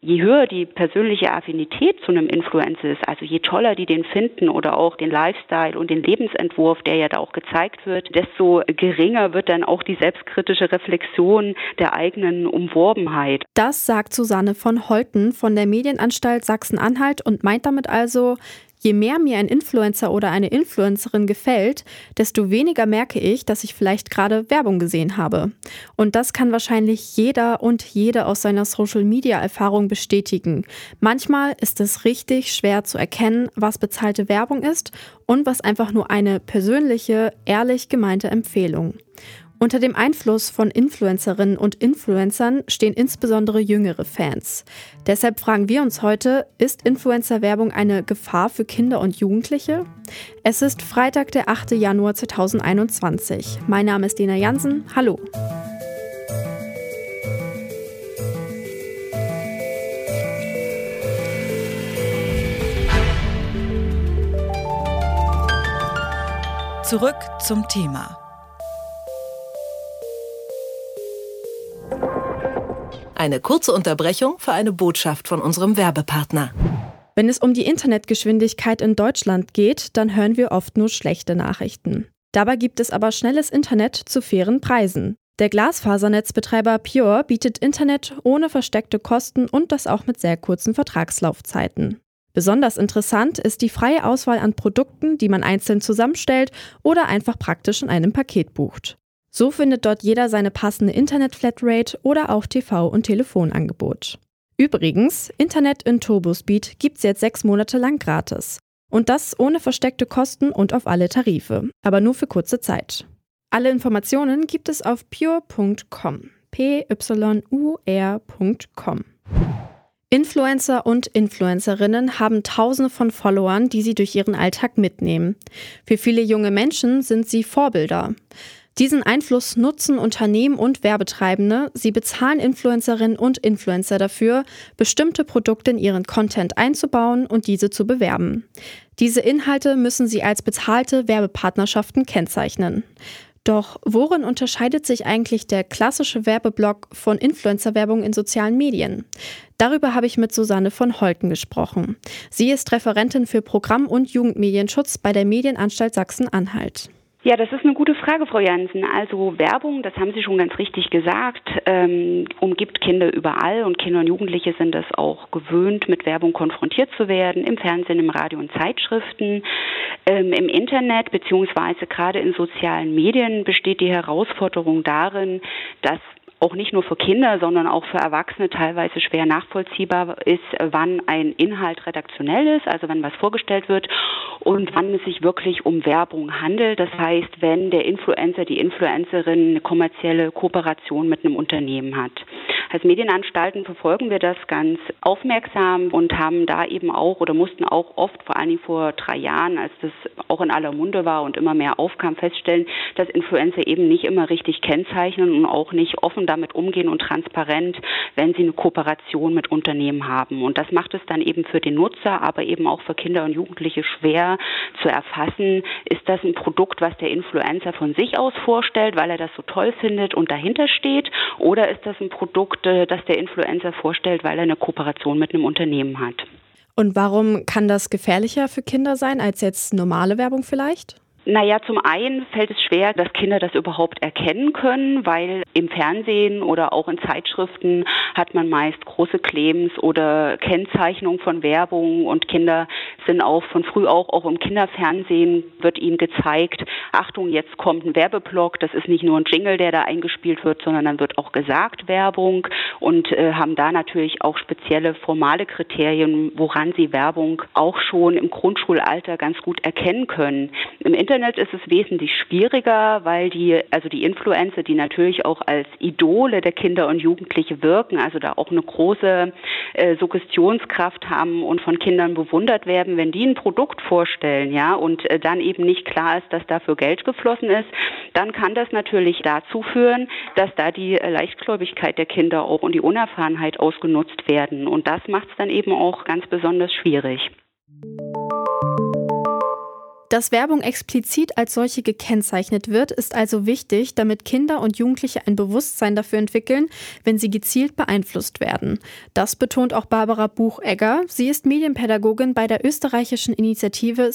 je höher die persönliche Affinität zu einem Influencer ist, also je toller die den finden oder auch den Lifestyle und den Lebensentwurf, der ja da auch gezeigt wird, desto geringer wird dann auch die selbstkritische Reflexion der eigenen Umworbenheit. Das sagt Susanne von Holten von der Medienanstalt Sachsen-Anhalt und meint damit also, je mehr mir ein Influencer oder eine Influencerin gefällt, desto weniger merke ich, dass ich vielleicht gerade Werbung gesehen habe. Und das kann wahrscheinlich jeder und jede aus seiner Social-Media-Erfahrung bestätigen. Manchmal ist es richtig schwer zu erkennen, was bezahlte Werbung ist und was einfach nur eine persönliche, ehrlich gemeinte Empfehlung. Unter dem Einfluss von Influencerinnen und Influencern stehen insbesondere jüngere Fans. Deshalb fragen wir uns heute, ist Influencer-Werbung eine Gefahr für Kinder und Jugendliche? Es ist Freitag, der 8. Januar 2021. Mein Name ist Dena Jansen. Hallo. Zurück zum Thema. Eine kurze Unterbrechung für eine Botschaft von unserem Werbepartner. Wenn es um die Internetgeschwindigkeit in Deutschland geht, dann hören wir oft nur schlechte Nachrichten. Dabei gibt es aber schnelles Internet zu fairen Preisen. Der Glasfasernetzbetreiber Pure bietet Internet ohne versteckte Kosten und das auch mit sehr kurzen Vertragslaufzeiten. Besonders interessant ist die freie Auswahl an Produkten, die man einzeln zusammenstellt oder einfach praktisch in einem Paket bucht. So findet dort jeder seine passende Internet-Flatrate oder auch TV- und Telefonangebot. Übrigens, Internet in Turbospeed gibt's jetzt 6 Monate lang gratis. Und das ohne versteckte Kosten und auf alle Tarife. Aber nur für kurze Zeit. Alle Informationen gibt es auf pure.com. pyur.com. Influencer und Influencerinnen haben Tausende von Followern, die sie durch ihren Alltag mitnehmen. Für viele junge Menschen sind sie Vorbilder. Diesen Einfluss nutzen Unternehmen und Werbetreibende. Sie bezahlen Influencerinnen und Influencer dafür, bestimmte Produkte in ihren Content einzubauen und diese zu bewerben. Diese Inhalte müssen sie als bezahlte Werbepartnerschaften kennzeichnen. Doch worin unterscheidet sich eigentlich der klassische Werbeblock von Influencer-Werbung in sozialen Medien? Darüber habe ich mit Susanne von Holten gesprochen. Sie ist Referentin für Programm- und Jugendmedienschutz bei der Medienanstalt Sachsen-Anhalt. Ja, das ist eine gute Frage, Frau Jansen. Also Werbung, das haben Sie schon ganz richtig gesagt, umgibt Kinder überall und Kinder und Jugendliche sind es auch gewöhnt, mit Werbung konfrontiert zu werden, im Fernsehen, im Radio und Zeitschriften, im Internet beziehungsweise gerade in sozialen Medien besteht die Herausforderung darin, dass auch nicht nur für Kinder, sondern auch für Erwachsene teilweise schwer nachvollziehbar ist, wann ein Inhalt redaktionell ist, also wenn was vorgestellt wird und wann es sich wirklich um Werbung handelt. Das heißt, wenn der Influencer, die Influencerin eine kommerzielle Kooperation mit einem Unternehmen hat. Als Medienanstalten verfolgen wir das ganz aufmerksam und haben da eben auch oder mussten auch oft, vor allem vor 3 Jahren, als das auch in aller Munde war und immer mehr aufkam, feststellen, dass Influencer eben nicht immer richtig kennzeichnen und auch nicht offen damit umgehen und transparent, wenn sie eine Kooperation mit Unternehmen haben. Und das macht es dann eben für den Nutzer, aber eben auch für Kinder und Jugendliche schwer zu erfassen, ist das ein Produkt, was der Influencer von sich aus vorstellt, weil er das so toll findet und dahinter steht, oder ist das ein Produkt, das der Influencer vorstellt, weil er eine Kooperation mit einem Unternehmen hat. Und warum kann das gefährlicher für Kinder sein als jetzt normale Werbung vielleicht? Naja, zum einen fällt es schwer, dass Kinder das überhaupt erkennen können, weil im Fernsehen oder auch in Zeitschriften hat man meist große Claims oder Kennzeichnung von Werbung und Kinder sind auch von früh auch im Kinderfernsehen wird ihnen gezeigt, Achtung, jetzt kommt ein Werbeblock, das ist nicht nur ein Jingle, der da eingespielt wird, sondern dann wird auch gesagt Werbung und haben da natürlich auch spezielle formale Kriterien, woran sie Werbung auch schon im Grundschulalter ganz gut erkennen können. Im Internet ist es wesentlich schwieriger, weil die Influencer, die natürlich auch als Idole der Kinder und Jugendliche wirken, also da auch eine große Suggestionskraft haben und von Kindern bewundert werden, wenn die ein Produkt vorstellen, ja, und dann eben nicht klar ist, dass dafür Geld geflossen ist, dann kann das natürlich dazu führen, dass da die Leichtgläubigkeit der Kinder auch und die Unerfahrenheit ausgenutzt werden. Und das macht es dann eben auch ganz besonders schwierig. Dass Werbung explizit als solche gekennzeichnet wird, ist also wichtig, damit Kinder und Jugendliche ein Bewusstsein dafür entwickeln, wenn sie gezielt beeinflusst werden. Das betont auch Barbara Buchegger. Sie ist Medienpädagogin bei der österreichischen Initiative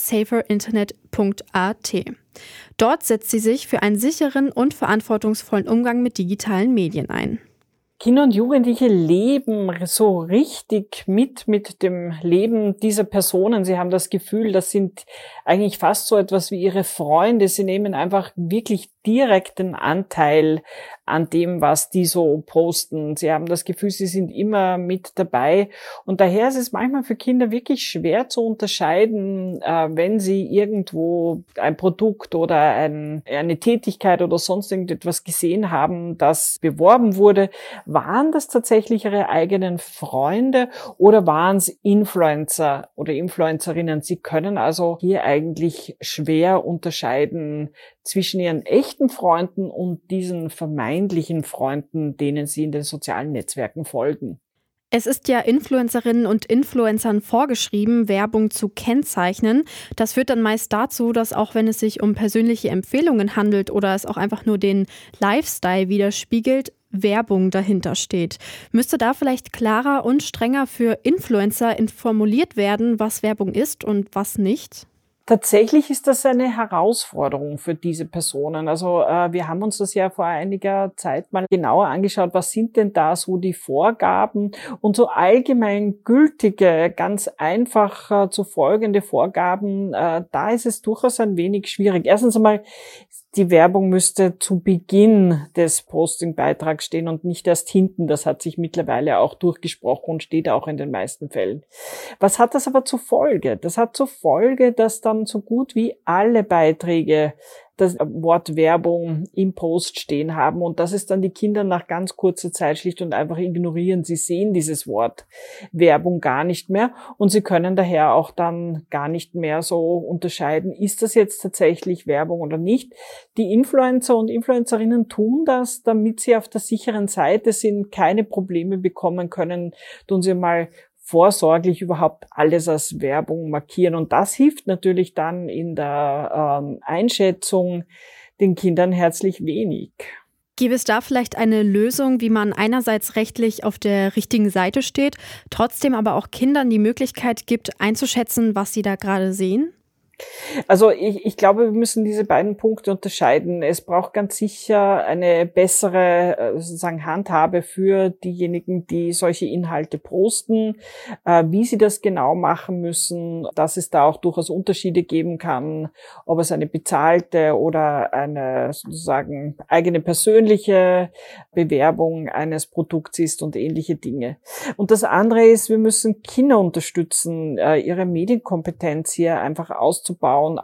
SaferInternet.at. Dort setzt sie sich für einen sicheren und verantwortungsvollen Umgang mit digitalen Medien ein. Kinder und Jugendliche leben so richtig mit dem Leben dieser Personen. Sie haben das Gefühl, das sind eigentlich fast so etwas wie ihre Freunde. Sie nehmen einfach wirklich direkten Anteil an dem, was die so posten. Sie haben das Gefühl, sie sind immer mit dabei. Und daher ist es manchmal für Kinder wirklich schwer zu unterscheiden, wenn sie irgendwo ein Produkt oder eine Tätigkeit oder sonst irgendetwas gesehen haben, das beworben wurde. Waren das tatsächlich ihre eigenen Freunde oder waren es Influencer oder Influencerinnen? Sie können also hier eigentlich schwer unterscheiden zwischen ihren echten Freunden und diesen vermeintlichen Freunden, denen sie in den sozialen Netzwerken folgen. Es ist ja Influencerinnen und Influencern vorgeschrieben, Werbung zu kennzeichnen. Das führt dann meist dazu, dass auch wenn es sich um persönliche Empfehlungen handelt oder es auch einfach nur den Lifestyle widerspiegelt, Werbung dahinter steht. Müsste da vielleicht klarer und strenger für Influencer formuliert werden, was Werbung ist und was nicht? Tatsächlich ist das eine Herausforderung für diese Personen. Also wir haben uns das ja vor einiger Zeit mal genauer angeschaut. Was sind denn da so die Vorgaben? Und so allgemein gültige, ganz einfach zu folgende Vorgaben, da ist es durchaus ein wenig schwierig. Erstens einmal, die Werbung müsste zu Beginn des Posting-Beitrags stehen und nicht erst hinten. Das hat sich mittlerweile auch durchgesprochen und steht auch in den meisten Fällen. Was hat das aber zur Folge? Das hat zur Folge, dass dann so gut wie alle Beiträge das Wort Werbung im Post stehen haben und das ist dann die Kinder nach ganz kurzer Zeit schlicht und einfach ignorieren. Sie sehen dieses Wort Werbung gar nicht mehr und sie können daher auch dann gar nicht mehr so unterscheiden, ist das jetzt tatsächlich Werbung oder nicht. Die Influencer und Influencerinnen tun das, damit sie auf der sicheren Seite sind, keine Probleme bekommen können, tun sie mal vorsorglich überhaupt alles als Werbung markieren. Und das hilft natürlich dann in der Einschätzung den Kindern herzlich wenig. Gäbe es da vielleicht eine Lösung, wie man einerseits rechtlich auf der richtigen Seite steht, trotzdem aber auch Kindern die Möglichkeit gibt, einzuschätzen, was sie da gerade sehen? Also ich glaube, wir müssen diese beiden Punkte unterscheiden. Es braucht ganz sicher eine bessere sozusagen Handhabe für diejenigen, die solche Inhalte posten, wie sie das genau machen müssen, dass es da auch durchaus Unterschiede geben kann, ob es eine bezahlte oder eine sozusagen eigene persönliche Bewerbung eines Produkts ist und ähnliche Dinge. Und das andere ist, wir müssen Kinder unterstützen, ihre Medienkompetenz hier einfach aufzubauen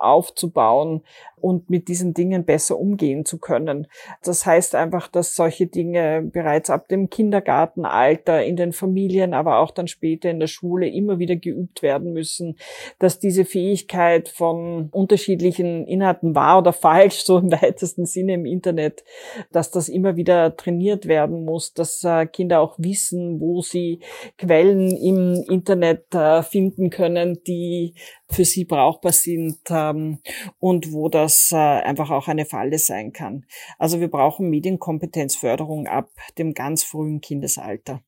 und mit diesen Dingen besser umgehen zu können. Das heißt einfach, dass solche Dinge bereits ab dem Kindergartenalter in den Familien, aber auch dann später in der Schule immer wieder geübt werden müssen, dass diese Fähigkeit von unterschiedlichen Inhalten wahr oder falsch, so im weitesten Sinne im Internet, dass das immer wieder trainiert werden muss, dass Kinder auch wissen, wo sie Quellen im Internet finden können, die für sie brauchbar sind und wo das einfach auch eine Falle sein kann. Also wir brauchen Medienkompetenzförderung ab dem ganz frühen Kindesalter.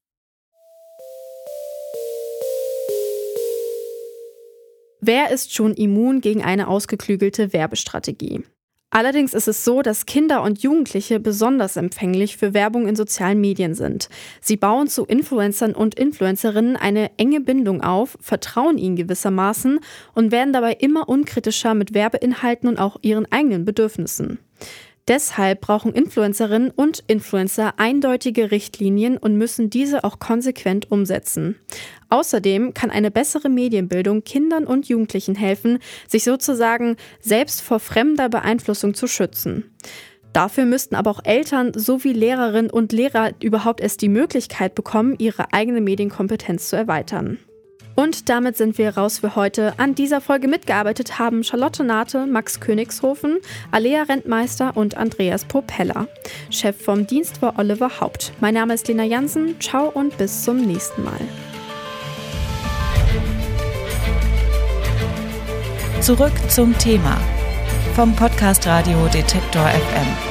Wer ist schon immun gegen eine ausgeklügelte Werbestrategie? Allerdings ist es so, dass Kinder und Jugendliche besonders empfänglich für Werbung in sozialen Medien sind. Sie bauen zu Influencern und Influencerinnen eine enge Bindung auf, vertrauen ihnen gewissermaßen und werden dabei immer unkritischer mit Werbeinhalten und auch ihren eigenen Bedürfnissen. Deshalb brauchen Influencerinnen und Influencer eindeutige Richtlinien und müssen diese auch konsequent umsetzen. Außerdem kann eine bessere Medienbildung Kindern und Jugendlichen helfen, sich sozusagen selbst vor fremder Beeinflussung zu schützen. Dafür müssten aber auch Eltern sowie Lehrerinnen und Lehrer überhaupt erst die Möglichkeit bekommen, ihre eigene Medienkompetenz zu erweitern. Und damit sind wir raus für heute. An dieser Folge mitgearbeitet haben Charlotte Nate, Max Königshofen, Alea Rentmeister und Andreas Propeller. Chef vom Dienst war Oliver Haupt. Mein Name ist Lena Jansen. Ciao und bis zum nächsten Mal. Zurück zum Thema vom Podcast Radio Detektor FM.